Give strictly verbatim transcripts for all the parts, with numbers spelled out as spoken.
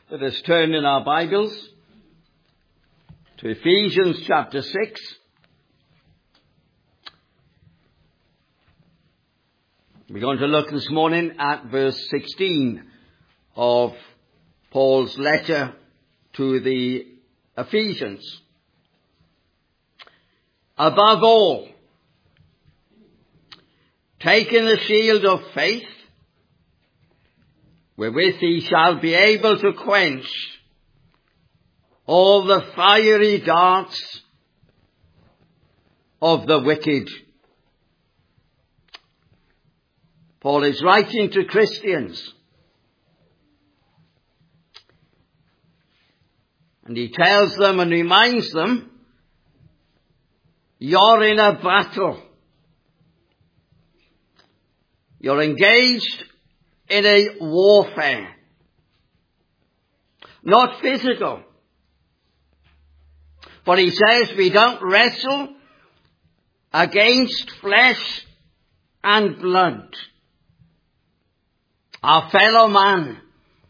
Let us turn in our Bibles to Ephesians chapter six. We're going to look this morning at verse sixteen of Paul's letter to the Ephesians. Above all, taking the shield of faith, wherewith he shall be able to quench all the fiery darts of the wicked. Paul is writing to Christians, and he tells them and reminds them, you're in a battle. You're engaged in a warfare. Not physical. But he says we don't wrestle against flesh and blood. Our fellow man,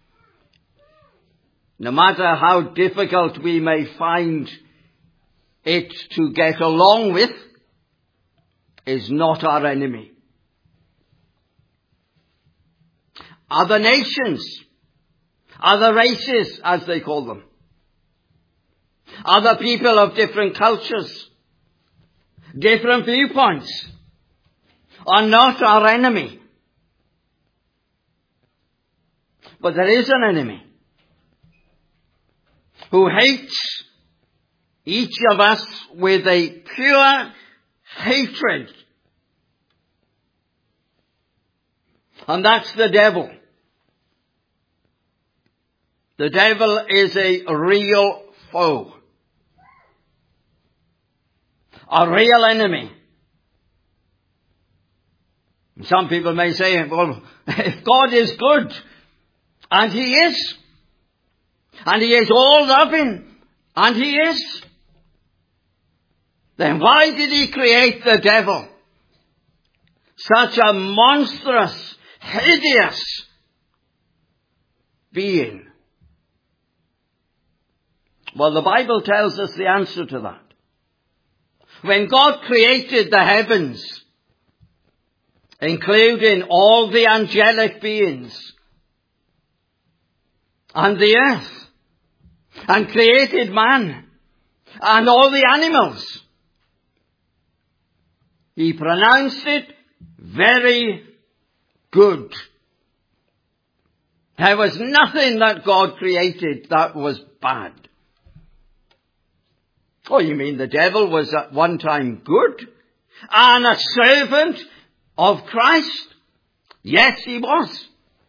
no matter how difficult we may find it to get along with, is not our enemy. Other nations, other races, as they call them, other people of different cultures, different viewpoints, are not our enemy. But there is an enemy who hates each of us with a pure hatred. And that's the devil. The devil is a real foe. A real enemy. Some people may say, well, if God is good, and he is, and he is all loving, and he is, then why did he create the devil? Such a monstrous, hideous being. Well, the Bible tells us the answer to that. When God created the heavens, including all the angelic beings, and the earth, and created man, and all the animals, he pronounced it very good. There was nothing that God created that was bad. Oh, you mean the devil was at one time good and a servant of Christ? Yes, he was.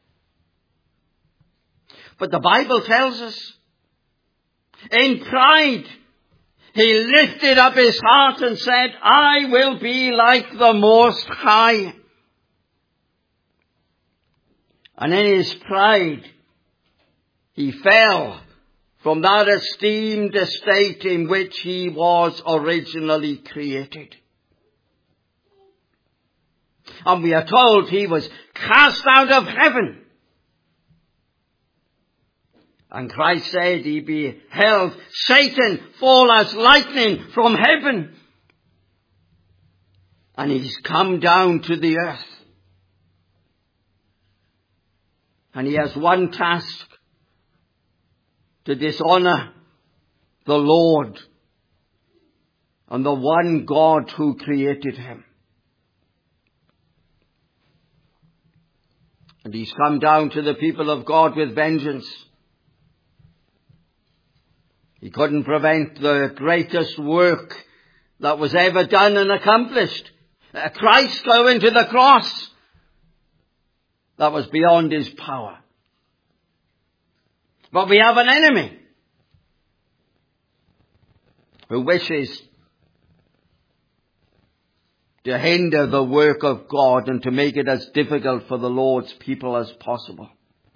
But the Bible tells us, in pride, he lifted up his heart and said, I will be like the Most High. And in his pride, he fell from that esteemed estate in which he was originally created. And we are told he was cast out of heaven. And Christ said he beheld Satan fall as lightning from heaven. And he's come down to the earth. And he has one task: to dishonor the Lord and the one God who created him. And he's come down to the people of God with vengeance. He couldn't prevent the greatest work that was ever done and accomplished. Christ going to the cross. That was beyond his power. But we have an enemy who wishes to hinder the work of God and to make it as difficult for the Lord's people as possible.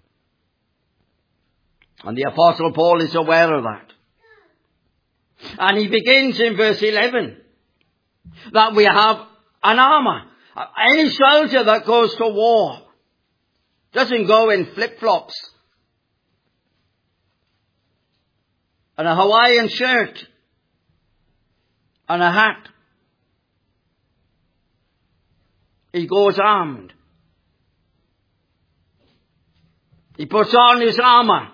And the Apostle Paul is aware of that. And he begins in verse eleven that we have an armor. Any soldier that goes to war doesn't go in flip-flops and a Hawaiian shirt and a hat. He goes armed. He puts on his armor.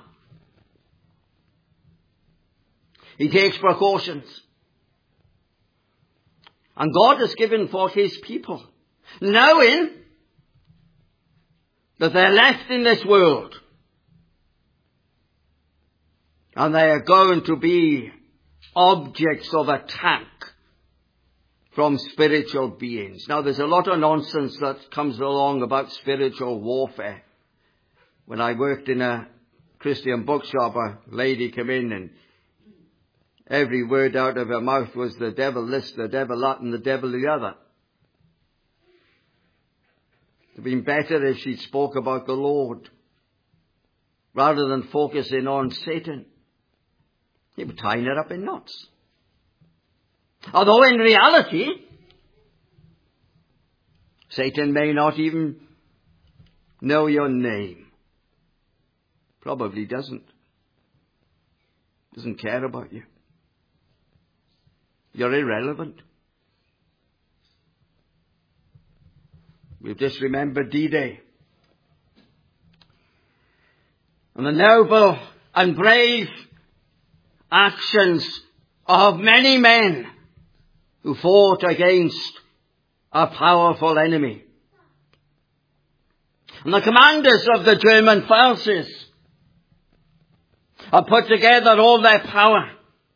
He takes precautions. And God has given for his people, knowing that they're left in this world and they are going to be objects of attack from spiritual beings. Now, there's a lot of nonsense that comes along about spiritual warfare. When I worked in a Christian bookshop, a lady came in and every word out of her mouth was the devil this, the devil that, and the devil the other. It would have been better if she spoke about the Lord rather than focusing on Satan. He would tie her up in knots. Although in reality, Satan may not even know your name. Probably doesn't. Doesn't care about you. You're irrelevant. We've just remembered D-Day. And the noble and brave actions of many men who fought against a powerful enemy. And the commanders of the German forces have put together all their power.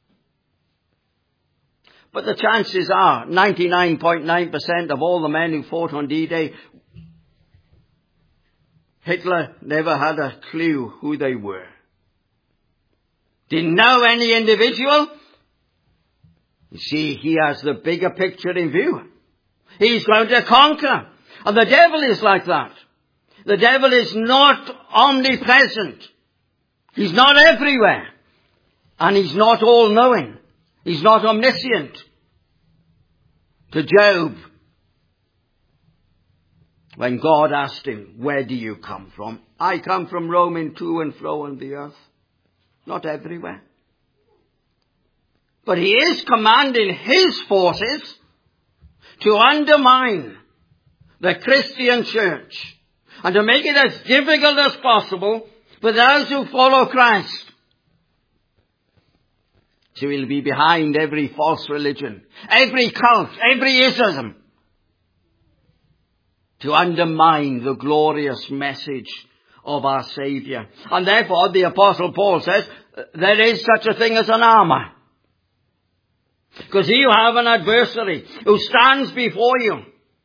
But the chances are ninety-nine point nine percent of all the men who fought on D-Day, Hitler never had a clue who they were. Didn't know any individual. You see, he has the bigger picture in view. He's going to conquer. And the devil is like that. The devil is not omnipresent. He's not everywhere. And he's not all-knowing. He's not omniscient. To Job, when God asked him, where do you come from? I come from roaming to and fro on the earth. Not everywhere. But he is commanding his forces to undermine the Christian church and to make it as difficult as possible for those who follow Christ. So he'll be behind every false religion, every cult, every ism, to undermine the glorious message of our Saviour. And therefore, the Apostle Paul says, there is such a thing as an armour. Because you have an adversary who stands before you.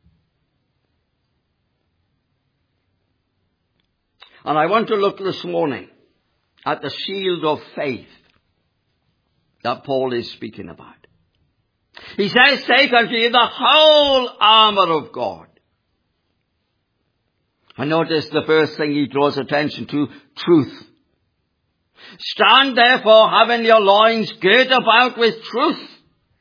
And I want to look this morning at the shield of faith that Paul is speaking about. He says, take unto you the whole armour of God. And notice the first thing he draws attention to, truth. Stand therefore, having your loins girt about with truth.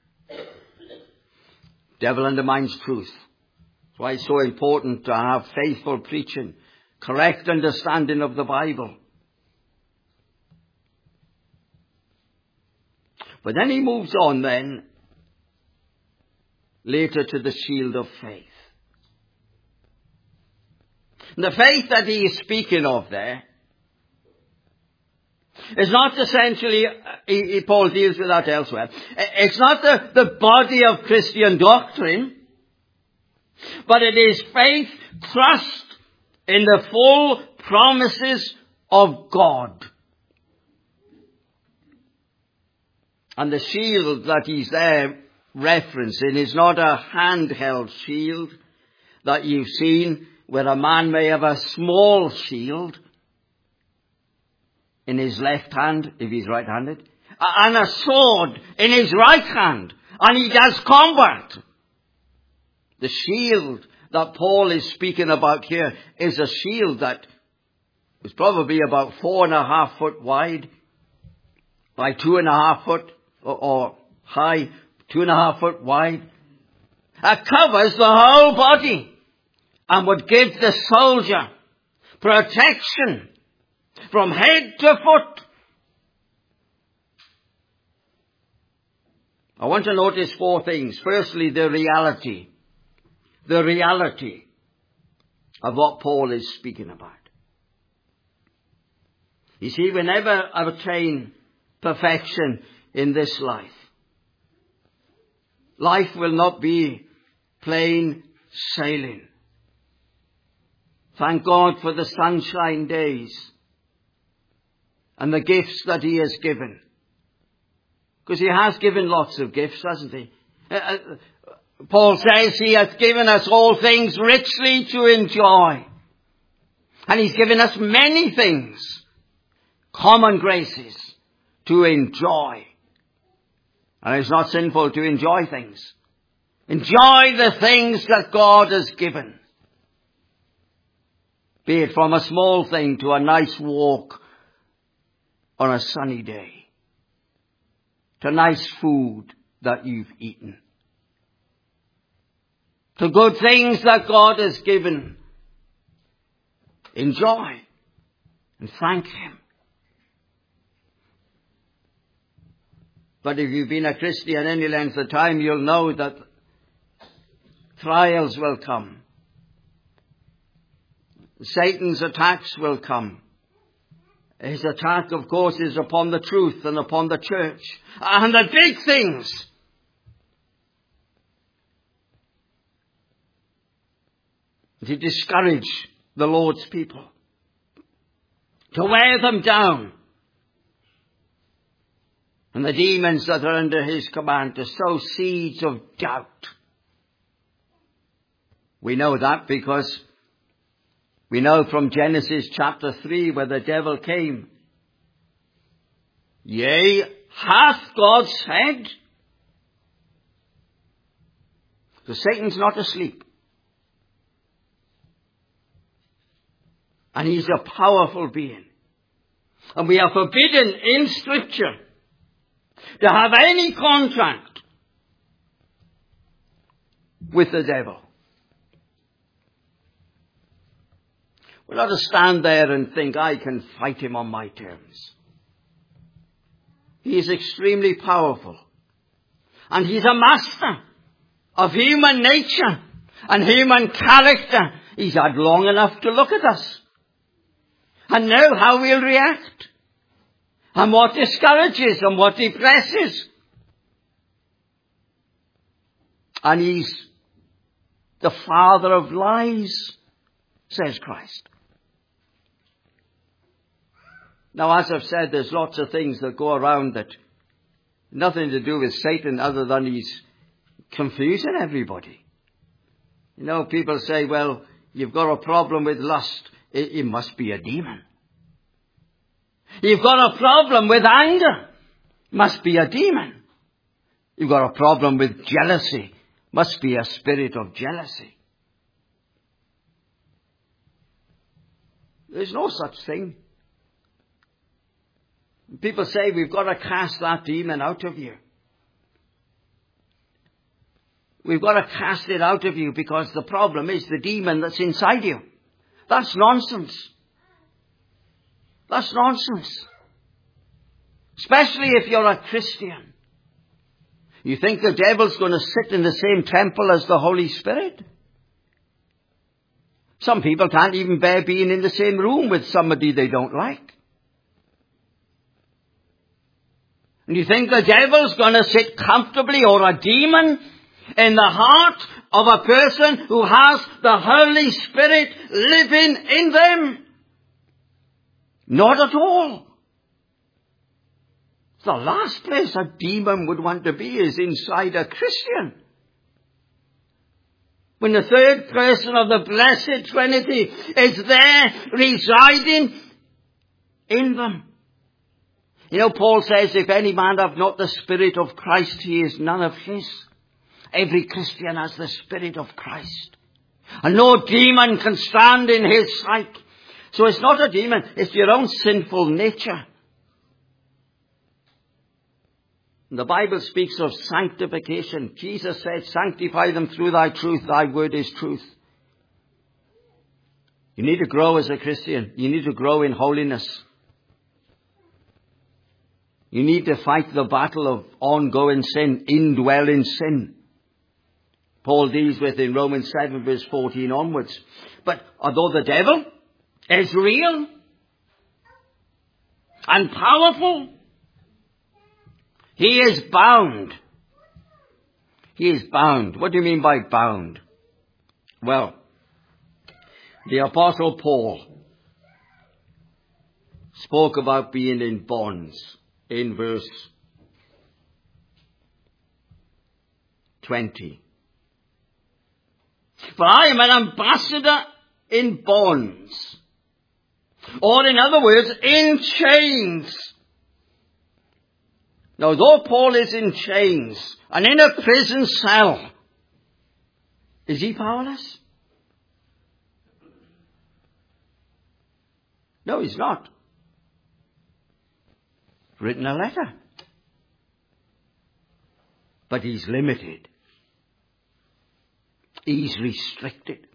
Devil undermines truth. That's why it's so important to have faithful preaching, correct understanding of the Bible. But then he moves on then, later to the shield of faith. And the faith that he is speaking of there is not essentially, he, he, Paul deals with that elsewhere, it's not the, the body of Christian doctrine, but it is faith trust in the full promises of God. And the shield that he's there referencing is not a handheld shield that you've seen where a man may have a small shield in his left hand, if he's right-handed, and a sword in his right hand, and he does combat. The shield that Paul is speaking about here is a shield that is probably about four and a half foot wide by two and a half foot or, or high, two and a half foot wide. It covers the whole body and would give the soldier protection from head to foot. I want to notice four things. Firstly, the reality. The reality of what Paul is speaking about. You see, we never attain perfection in this life. Life will not be plain sailing. Thank God for the sunshine days and the gifts that he has given. Because he has given lots of gifts, hasn't he? Uh, Paul says he has given us all things richly to enjoy. And he's given us many things, common graces, to enjoy. And it's not sinful to enjoy things. Enjoy the things that God has given. Be it from a small thing to a nice walk on a sunny day. To nice food that you've eaten. To good things that God has given. Enjoy and thank him. But if you've been a Christian any length of time, you'll know that trials will come. Satan's attacks will come. His attack, of course, is upon the truth and upon the church. And the big things. To discourage the Lord's people. To wear them down. And the demons that are under his command to sow seeds of doubt. We know that because we know from Genesis chapter three where the devil came. Yea, hath God said? So Satan's not asleep. And he's a powerful being. And we are forbidden in Scripture to have any contact with the devil. We're not to stand there and think, I can fight him on my terms. He is extremely powerful. And he's a master of human nature and human character. He's had long enough to look at us and know how we'll react and what discourages and what depresses. And he's the father of lies, says Christ. Now, as I've said, there's lots of things that go around that nothing to do with Satan other than he's confusing everybody. You know, people say, well, you've got a problem with lust. It, it must be a demon. You've got a problem with anger. Must be a demon. You've got a problem with jealousy. Must be a spirit of jealousy. There's no such thing. People say we've got to cast that demon out of you. We've got to cast it out of you because the problem is the demon that's inside you. That's nonsense. That's nonsense. Especially if you're a Christian. You think the devil's going to sit in the same temple as the Holy Spirit? Some people can't even bear being in the same room with somebody they don't like. And you think the devil's going to sit comfortably, or a demon, in the heart of a person who has the Holy Spirit living in them? Not at all. The last place a demon would want to be is inside a Christian. When the third person of the Blessed Trinity is there residing in them. You know, Paul says, if any man have not the Spirit of Christ, he is none of his. Every Christian has the Spirit of Christ. And no demon can stand in his sight. So it's not a demon, it's your own sinful nature. The Bible speaks of sanctification. Jesus said, sanctify them through thy truth. Thy word is truth. You need to grow as a Christian. You need to grow in holiness. You need to fight the battle of ongoing sin, indwelling sin. Paul deals with in Romans seven verse fourteen onwards. But although the devil is real and powerful, he is bound. He is bound. What do you mean by bound? Well, the Apostle Paul spoke about being in bonds in verse twenty. For I am an ambassador in bonds. Or in other words, in chains. Now, though Paul is in chains and in a prison cell, is he powerless? No, he's not. Written a letter. But he's limited. He's restricted.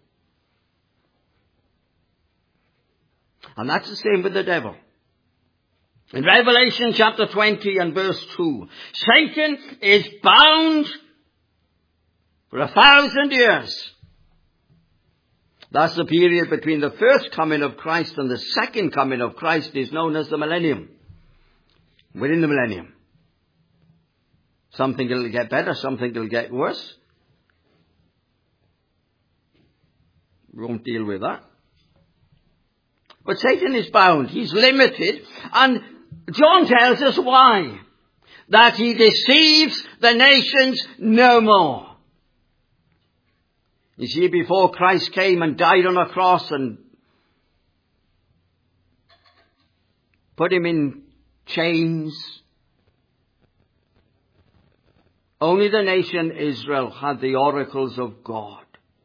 And that's the same with the devil. In Revelation chapter twenty and verse two, Satan is bound for a thousand years. That's the period between the first coming of Christ and the second coming of Christ is known as the millennium. Within the millennium. Something will get better, something will get worse. We won't deal with that. But Satan is bound. He's limited. And John tells us why. That he deceives the nations no more. You see, before Christ came and died on a cross and put him in chains, only the nation Israel had the oracles of God.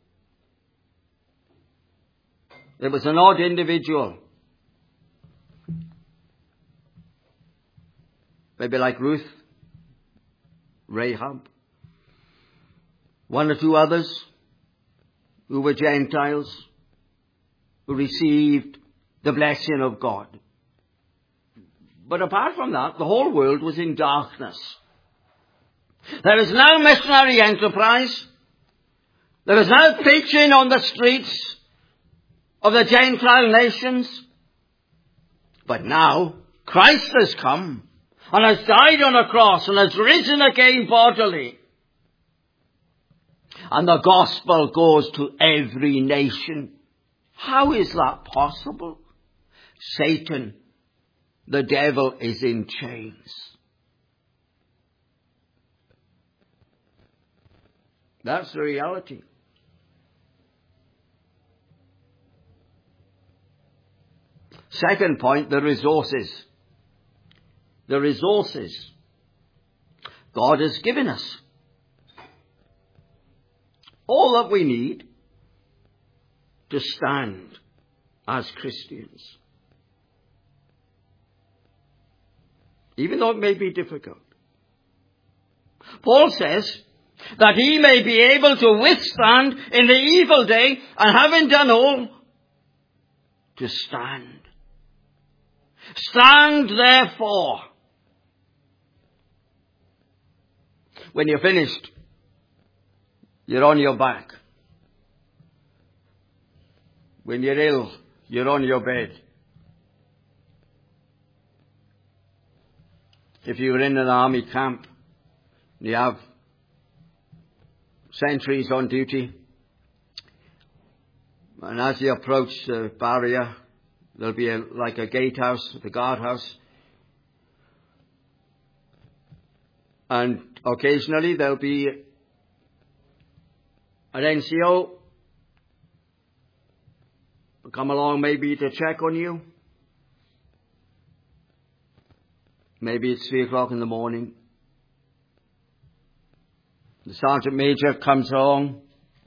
There was an odd individual. Maybe like Ruth, Rahab, one or two others who were Gentiles who received the blessing of God. But apart from that, the whole world was in darkness. There was no missionary enterprise. There was no preaching on the streets of the Gentile nations. But now, Christ has come and has died on a cross and has risen again bodily. And the gospel goes to every nation. How is that possible? Satan, the devil, is in chains. That's the reality. Second point, the resources. The resources God has given us. All that we need to stand as Christians. Even though it may be difficult. Paul says that he may be able to withstand in the evil day, and having done all, to stand. Stand therefore. When you're finished, you're on your back. When you're ill, you're on your bed. If you were in an army camp, you have sentries on duty, and as you approach the barrier, there'll be a, like a gatehouse, the guardhouse, and occasionally there'll be an N C O will come along maybe to check on you. Maybe it's three o'clock in the morning. The sergeant major comes along,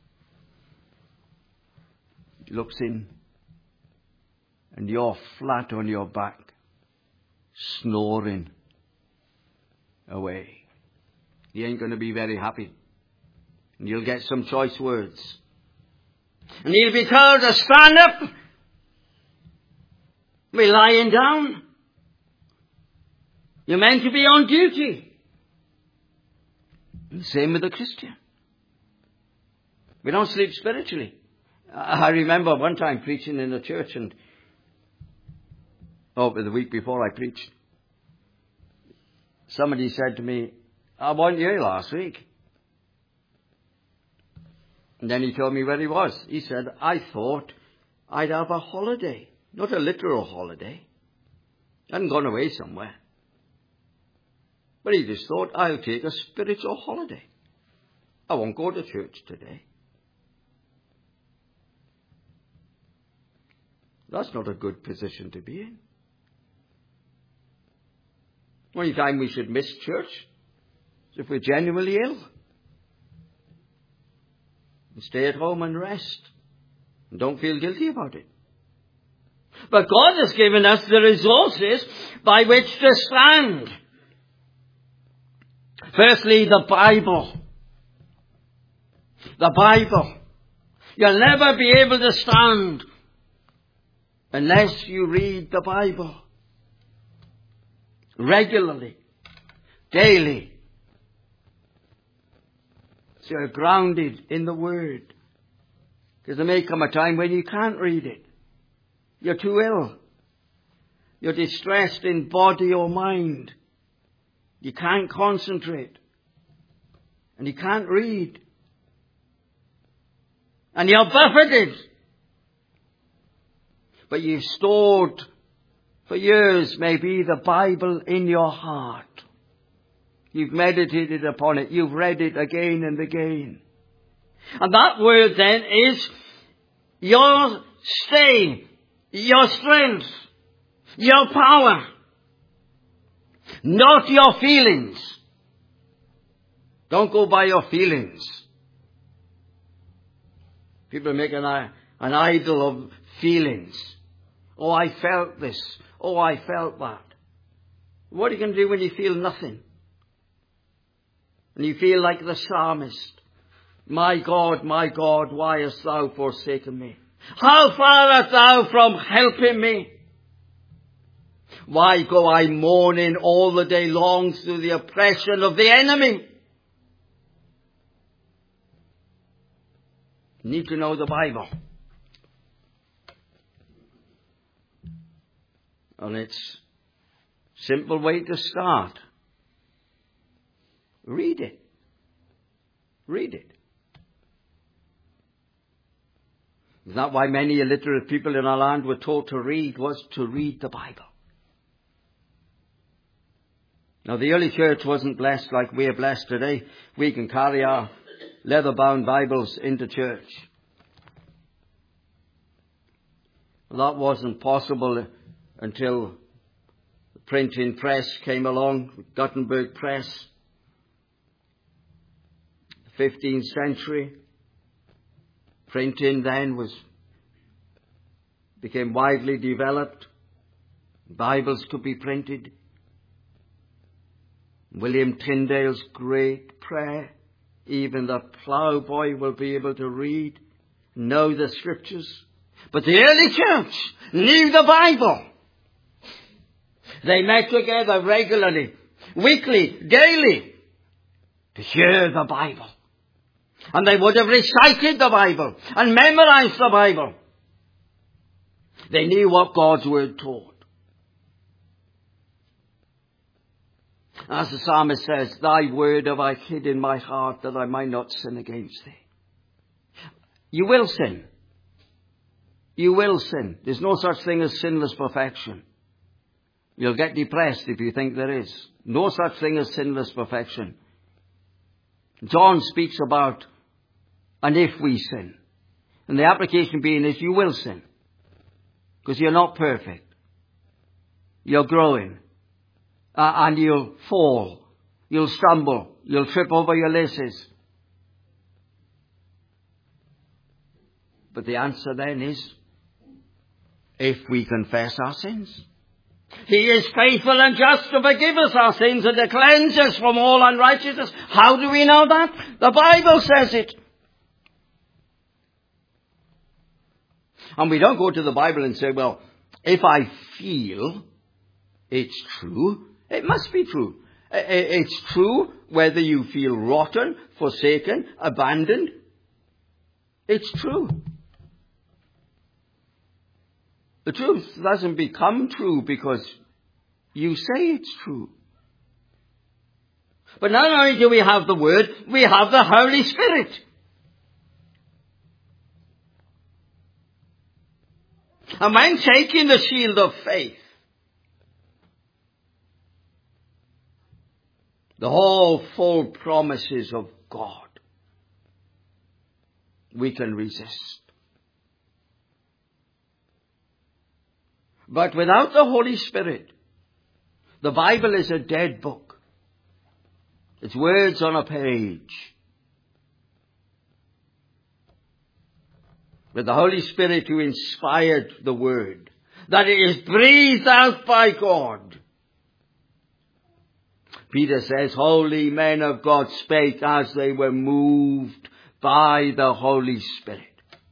looks in, and you're flat on your back, snoring away. You ain't going to be very happy. And you'll get some choice words. And you'll be told to stand up. Be lying down. You're meant to be on duty. And the same with the Christian. We don't sleep spiritually. I remember one time preaching in a church, and oh, the week before I preached, somebody said to me, I wasn't here last week. And then he told me where he was. He said, I thought I'd have a holiday. Not a literal holiday. I hadn't gone away somewhere. But he just thought, I'll take a spiritual holiday. I won't go to church today. That's not a good position to be in. Only time we should miss church is if we're genuinely ill. And stay at home and rest. And don't feel guilty about it. But God has given us the resources by which to stand. Firstly, the Bible. The Bible. You'll never be able to stand unless you read the Bible. Regularly. Daily. So you're grounded in the Word. Because there may come a time when you can't read it. You're too ill. You're distressed in body or mind. You can't concentrate. And you can't read. And you're buffeted. But you've stored for years maybe the Bible in your heart. You've meditated upon it. You've read it again and again. And that word then is your stay, your strength, your power, not your feelings. Don't go by your feelings. People make an, an idol of feelings. Oh, I felt this. Oh, I felt that. What are you going to do when you feel nothing? And you feel like the psalmist. My God, my God, why hast thou forsaken me? How far art thou from helping me? Why go I mourning all the day long through the oppression of the enemy? You need to know the Bible. And it's a simple way to start. Read it. Read it. Is that why many illiterate people in our land were taught to read? Was to read the Bible. Now the early church wasn't blessed like we are blessed today. We can carry our leather-bound Bibles into church. Well, that wasn't possible until the printing press came along, Gutenberg Press. fifteenth century. Printing then was became widely developed. Bibles could be printed. William Tyndale's great prayer. Even the ploughboy will be able to read, know the scriptures. But the early church knew the Bible. They met together regularly, weekly, daily, to hear the Bible. And they would have recited the Bible and memorized the Bible. They knew what God's word taught. As the psalmist says, thy word have I hid in my heart that I might not sin against thee. You will sin. You will sin. There's no such thing as sinless perfection. You'll get depressed if you think there is. No such thing as sinless perfection. John speaks about, and if we sin. And the application being is you will sin. Because you're not perfect. You're growing. Uh, and you'll fall. You'll stumble. You'll trip over your laces. But the answer then is, if we confess our sins. He is faithful and just to forgive us our sins and to cleanse us from all unrighteousness. How do we know that? The Bible says it. And we don't go to the Bible and say, well, if I feel it's true, It must be true. It's true whether you feel rotten, forsaken, abandoned. It's true. The truth doesn't become true because you say it's true. But not only do we have the Word, we have the Holy Spirit. And when taking the shield of faith, the whole full promises of God, we can resist. But without the Holy Spirit, the Bible is a dead book. It's words on a page. With the Holy Spirit who inspired the Word, that it is breathed out by God. Peter says, holy men of God spake as they were moved by the Holy Spirit.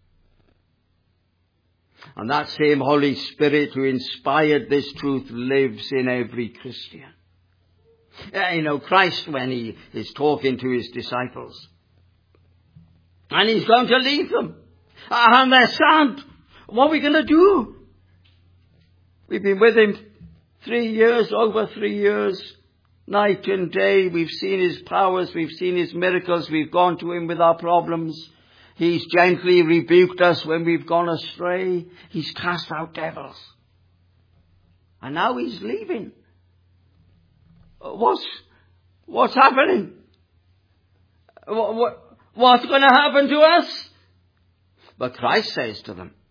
And that same Holy Spirit who inspired this truth lives in every Christian. You know, Christ, when he is talking to his disciples, and he's going to leave them, and they're sad. What are we going to do? We've been with him three years, over three years, night and day. We've seen his powers, we've seen his miracles, we've gone to him with our problems. He's gently rebuked us when we've gone astray. He's cast out devils. And now he's leaving. What's, what's happening? What, what, what's going to happen to us? But Christ says to them,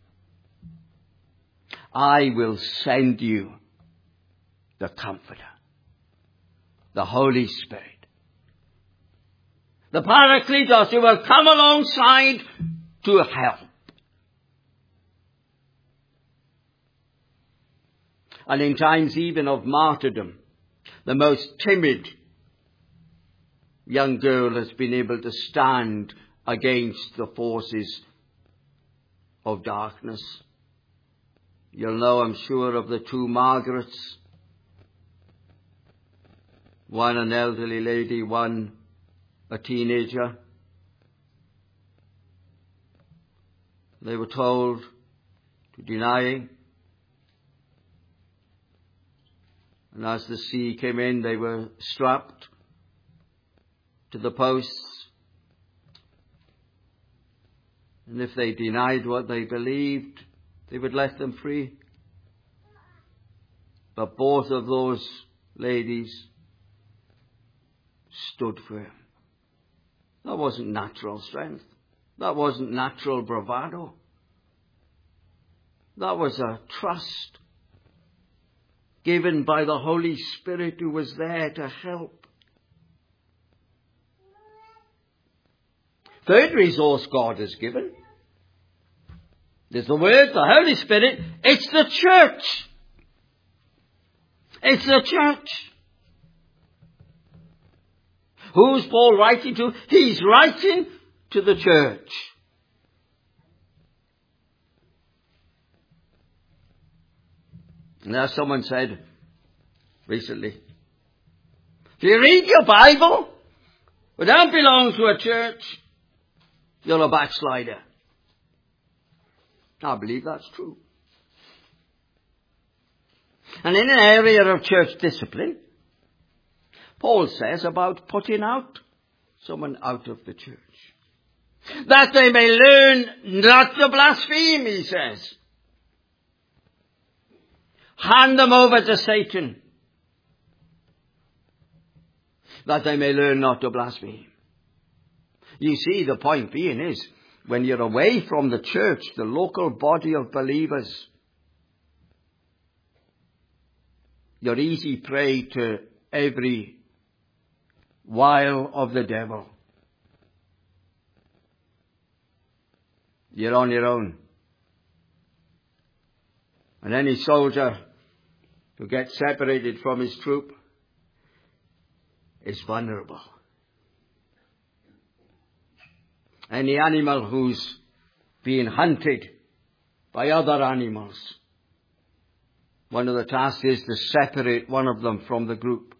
I will send you the Comforter, the Holy Spirit, the Paracletos, who will come alongside to help. And in times even of martyrdom, the most timid young girl has been able to stand against the forces of darkness. You'll know, I'm sure, of the two Margarets. One an elderly lady, one a teenager. They were told to deny. And as the sea came in, they were strapped to the posts. And if they denied what they believed, they would let them free. But both of those ladies stood firm. That wasn't natural strength. That wasn't natural bravado. That was a trust given by the Holy Spirit who was there to help. Third resource God has given. There's the Word, the Holy Spirit. It's the church. It's the church. Who's Paul writing to? He's writing to the church. And as someone said recently, if you read your Bible, but don't belong to a church, you're a backslider. I believe that's true. And in an area of church discipline, Paul says about putting out someone out of the church, that they may learn not to blaspheme, he says. Hand them over to Satan, that they may learn not to blaspheme. You see, the point being is, when you're away from the church, the local body of believers, you're easy prey to every wile of the devil. You're on your own. And any soldier who gets separated from his troop is vulnerable. Any animal who's being hunted by other animals One of the tasks is to separate one of them from the group.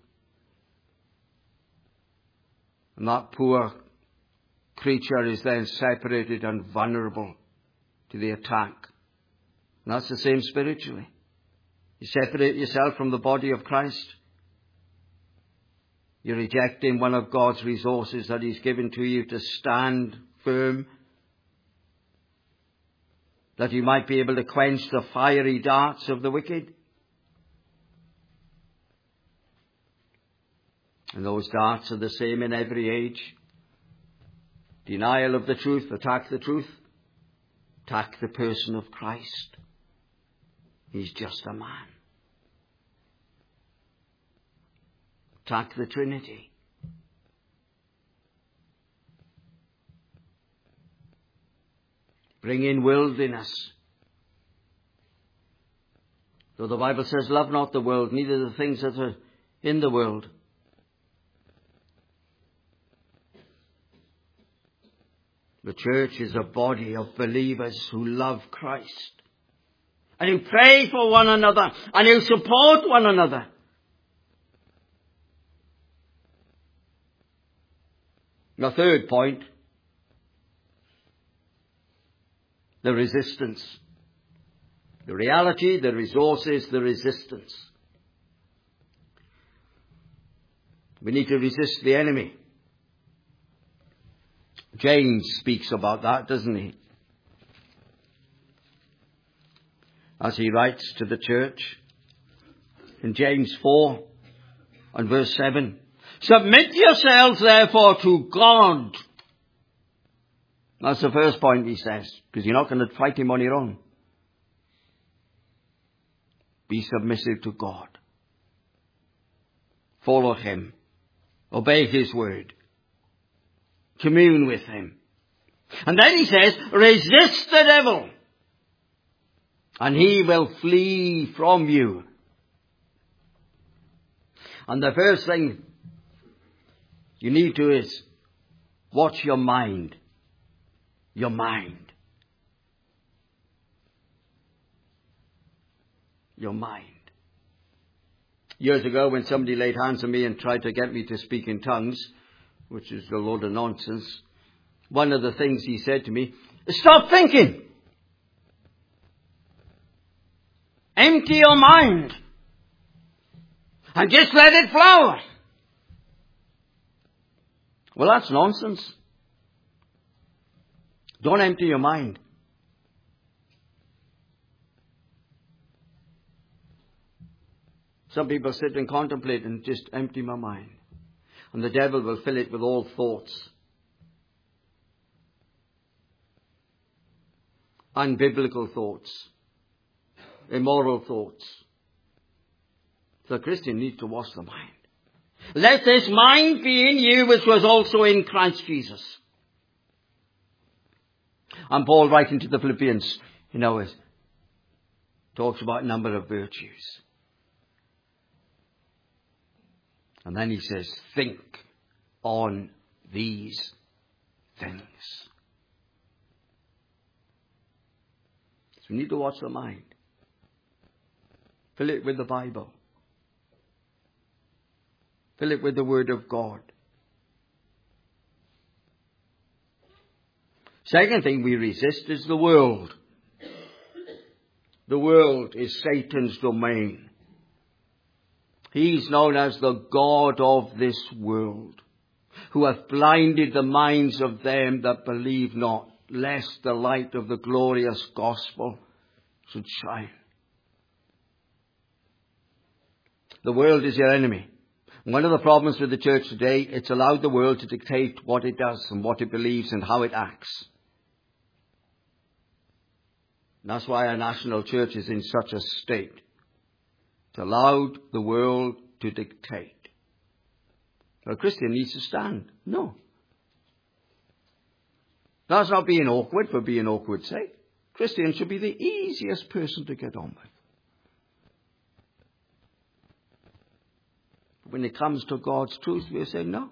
And that poor creature is then separated and vulnerable to the attack. And that's the same spiritually. You separate yourself from the body of Christ. You're rejecting one of God's resources that He's given to you to stand firm, that you might be able to quench the fiery darts of the wicked. And those darts are the same in every age. Denial of the truth, attack the truth, attack the person of Christ. He's just a man. Attack the Trinity. Bring in worldliness. Though the Bible says, love not the world, neither the things that are in the world. The church is a body of believers who love Christ and who pray for one another and who support one another. The third point, the resistance. The reality, the resources, the resistance. We need to resist the enemy. James speaks about that, doesn't he? As he writes to the church in James four and verse seven. Submit yourselves therefore to God. That's the first point he says, because you're not going to fight him on your own. Be submissive to God. Follow him. Obey his word. Commune with him. And then he says, resist the devil, and he will flee from you. And the first thing you need to is watch your mind. Your mind. Your mind. Years ago, when somebody laid hands on me and tried to get me to speak in tongues, which is a load of nonsense, one of the things he said to me, stop thinking. Empty your mind. And just let it flow. Well, that's nonsense. Don't empty your mind. Some people sit and contemplate and just empty my mind. And the devil will fill it with all thoughts. Unbiblical thoughts. Immoral thoughts. The Christian needs to wash the mind. Let this mind be in you which was also in Christ Jesus. And Paul, writing to the Philippians, you know, it talks about a number of virtues. And then he says, think on these things. So we need to watch the mind. Fill it with the Bible. Fill it with the Word of God. Second thing we resist is the world. The world is Satan's domain. He's known as the God of this world, who hath blinded the minds of them that believe not, lest the light of the glorious gospel should shine. The world is your enemy. One of the problems with the church today, it's allowed the world to dictate what it does and what it believes and how it acts. And that's why our national church is in such a state. It's allowed the world to dictate. A Christian needs to stand. No. That's not being awkward for being awkward's sake. Christian should be the easiest person to get on with. When it comes to God's truth, we say no.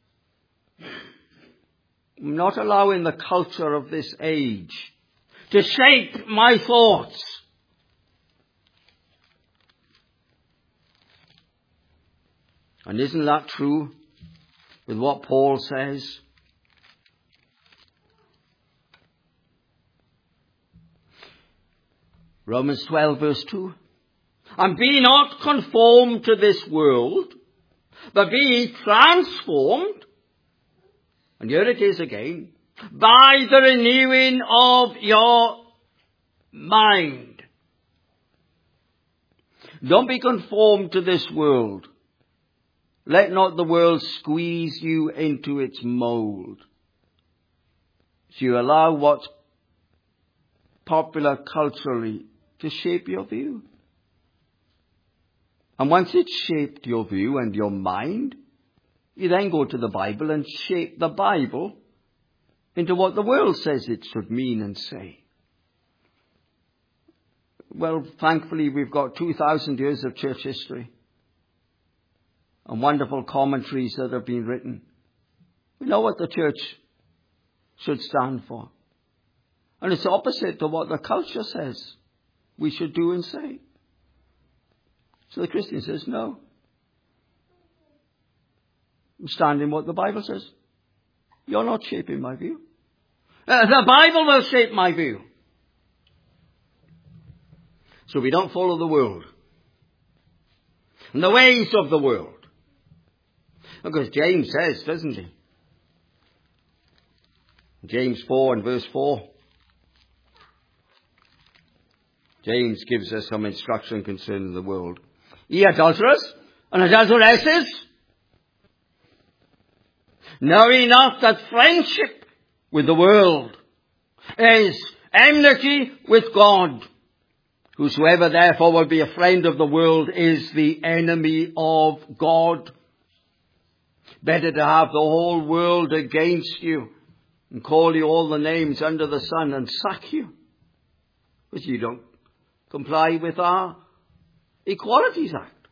I'm not allowing the culture of this age to shape my thoughts. And isn't that true with what Paul says? Romans twelve verse two. And be not conformed to this world, but be ye transformed. And here it is again. By the renewing of your mind. Don't be conformed to this world. Let not the world squeeze you into its mold. So you allow what's popular culturally to shape your view. And once it's shaped your view and your mind, you then go to the Bible and shape the Bible into what the world says it should mean and say. Well, thankfully we've got two thousand years of church history and wonderful commentaries that have been written. We know what the church should stand for. And it's opposite to what the culture says we should do and say. So the Christian says, no. I'm standing what the Bible says. You're not shaping my view. Uh, the Bible will shape my view. So we don't follow the world and the ways of the world. Because James says, doesn't he? James four and verse four. James gives us some instruction concerning the world. Ye adulterers and adulteresses, know ye not that friendship with the world is enmity with God? Whosoever therefore will be a friend of the world is the enemy of God. Better to have the whole world against you and call you all the names under the sun and sack you, because you don't comply with our Equalities Act.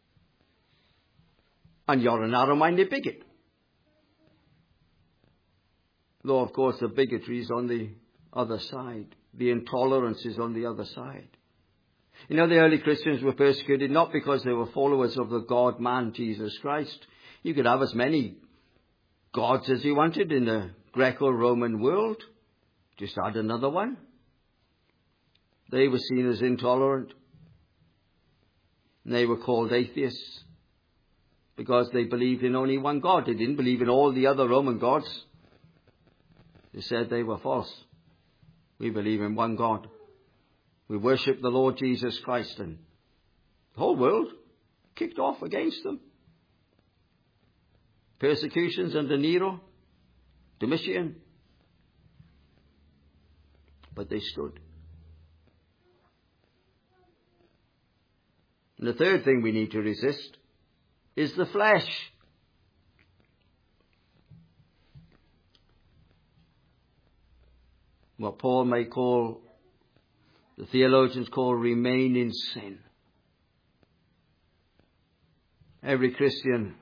And you're a narrow-minded bigot. Though, of course, the bigotry is on the other side. The intolerance is on the other side. You know, the early Christians were persecuted not because they were followers of the God-man, Jesus Christ. You could have as many gods as you wanted in the Greco-Roman world. Just add another one. They were seen as intolerant. And they were called atheists because they believed in only one God. They didn't believe in all the other Roman gods. They said they were false. We believe in one God. We worship the Lord Jesus Christ, and the whole world kicked off against them. Persecutions under Nero, Domitian. But they stood. And the third thing we need to resist is the flesh. What Paul may call, the theologians call, remain in sin. Every Christian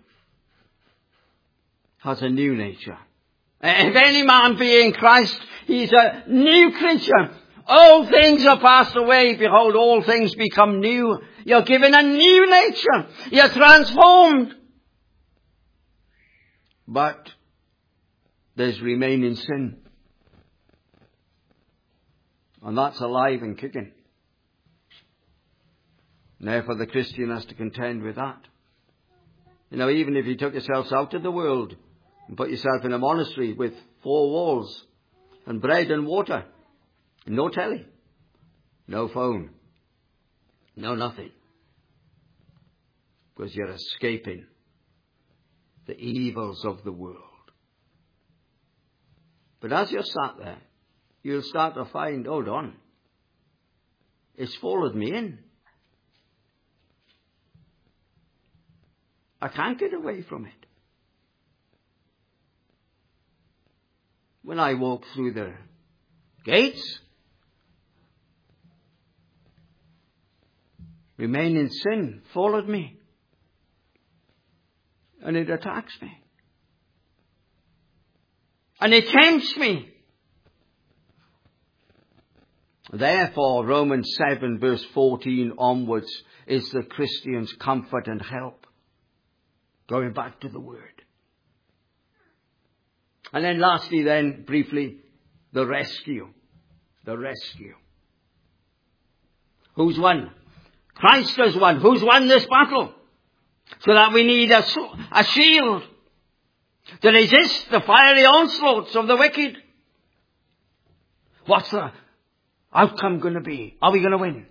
has a new nature. If any man be in Christ, he's a new creature. All things are passed away. Behold, all things become new. You're given a new nature. You're transformed. But there's remaining sin. And that's alive and kicking. Therefore, the Christian has to contend with that. You know, even if you took yourselves out of the world and put yourself in a monastery with four walls and bread and water, no telly, no phone, no nothing, because you're escaping the evils of the world. But as you're sat there, you'll start to find, hold on, it's followed me in. I can't get away from it. When I walk through the gates, remain in sin, followed me. And it attacks me. And it tempts me. Therefore, Romans seven verse fourteen onwards is the Christian's comfort and help. Going back to the Word. And then lastly then, briefly, the rescue. The rescue. Who's won? Christ has won. Who's won this battle? So that we need a, a shield to resist the fiery onslaughts of the wicked. What's the outcome going to be? Are we going to win?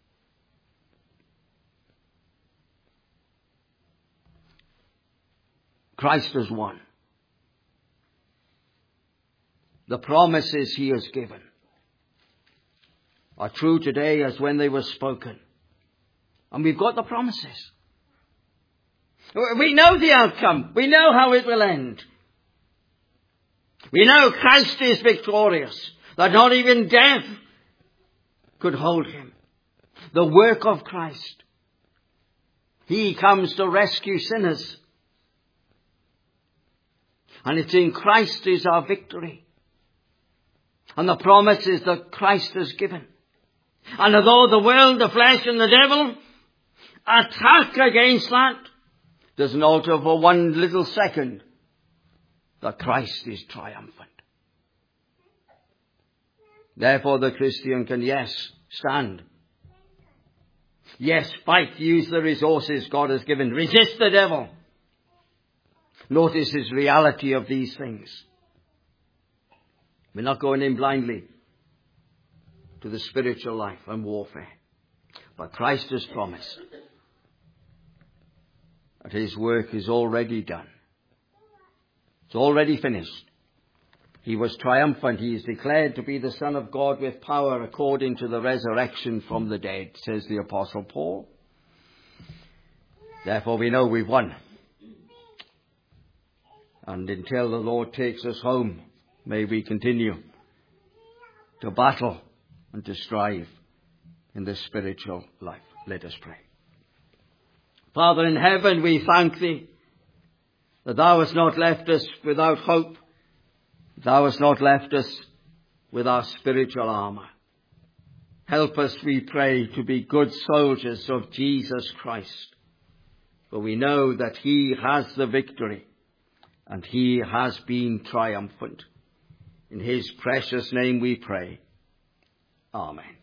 Christ has won. The promises he has given are true today as when they were spoken. And we've got the promises. We know the outcome. We know how it will end. We know Christ is victorious, that not even death could hold him. The work of Christ. He comes to rescue sinners. And it's in Christ is our victory. And the promises that Christ has given. And although the world, the flesh and the devil attack against that, doesn't alter for one little second that Christ is triumphant. Therefore the Christian can, yes, stand. Yes, fight, use the resources God has given. Resist the devil. Notice his reality of these things. We're not going in blindly to the spiritual life and warfare. But Christ has promised that his work is already done. It's already finished. He was triumphant. He is declared to be the Son of God with power according to the resurrection from the dead, says the Apostle Paul. Therefore we know we've won. And until the Lord takes us home, may we continue to battle and to strive in the spiritual life. Let us pray. Father in heaven, we thank thee that thou hast not left us without hope. Thou hast not left us with our spiritual armour. Help us, we pray, to be good soldiers of Jesus Christ. For we know that he has the victory and he has been triumphant. In his precious name we pray. Amen.